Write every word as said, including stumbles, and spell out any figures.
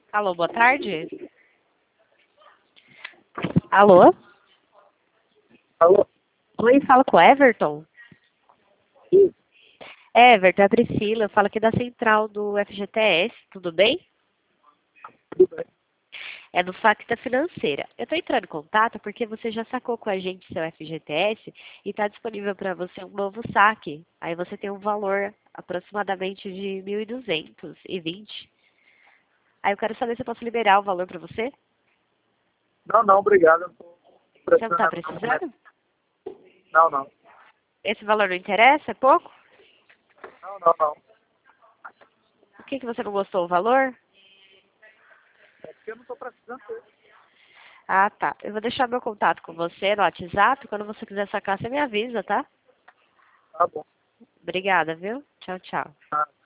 Alô, boa tarde. Alô? Alô? Oi, fala com o Everton. Sim, Everton, é a Priscila, eu falo aqui da central do F G T S, tudo bem? tudo bem. É do Facta Financeira. Eu estou entrando em contato porque você já sacou com a gente seu F G T S e está disponível para você um novo saque. Aí você tem um valor aproximadamente de mil e duzentos e vinte. Aí eu quero saber se eu posso liberar o valor para você. Não, não, obrigado. Eu tô Você não está precisando no momento. precisando? Não, não. Esse valor não interessa? É pouco? Não, não, não. Por que, que você não gostou do valor? É porque eu não estou precisando ter. Ah, tá. Eu vou deixar meu contato com você no WhatsApp. Quando você quiser sacar, você me avisa, tá? Tá bom. Obrigada, viu? Tchau, tchau. Tá.